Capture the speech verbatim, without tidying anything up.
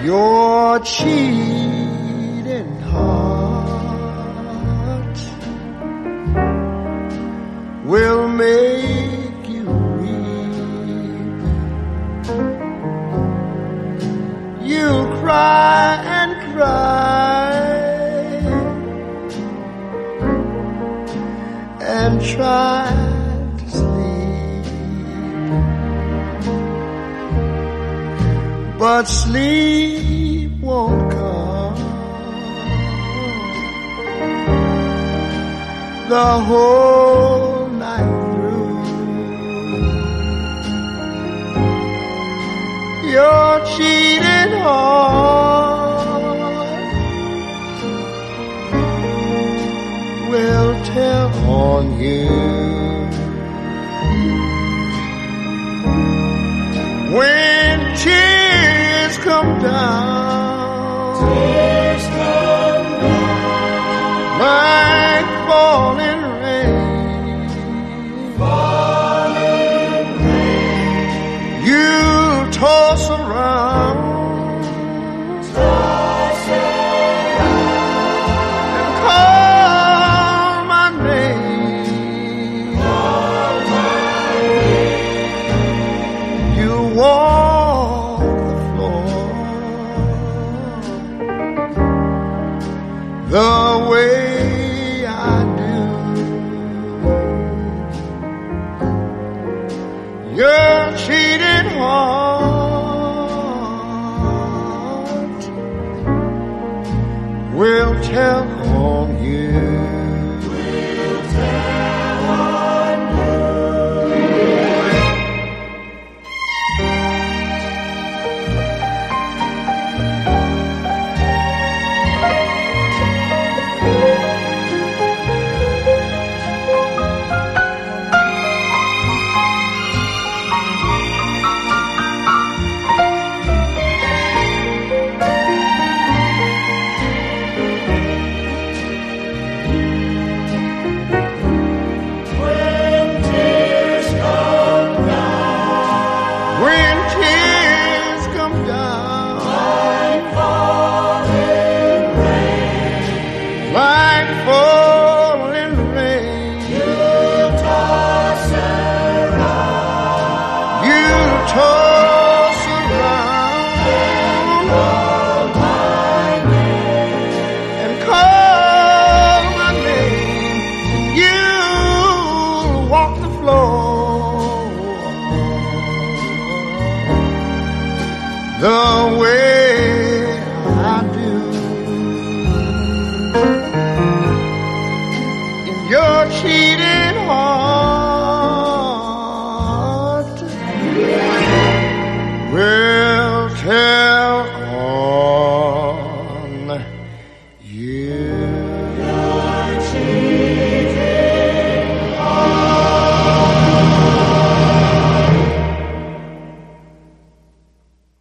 Your cheating heart will make you weep. You'll cry and cry and try to sleep, but sleep won't come the whole night through. Your cheating heart will tell on you when tears come down, tears come down like falling rain, falling rain. You toss around, toss around and call my name, call my name. You walk the floor the way I do. Your cheating heart will tell on you. Will tell on you. When tears come down When tears come down like falling rain, like falling rain, you toss around you toss around call my name. and call my name. You walk the floor the way I do. In your cheating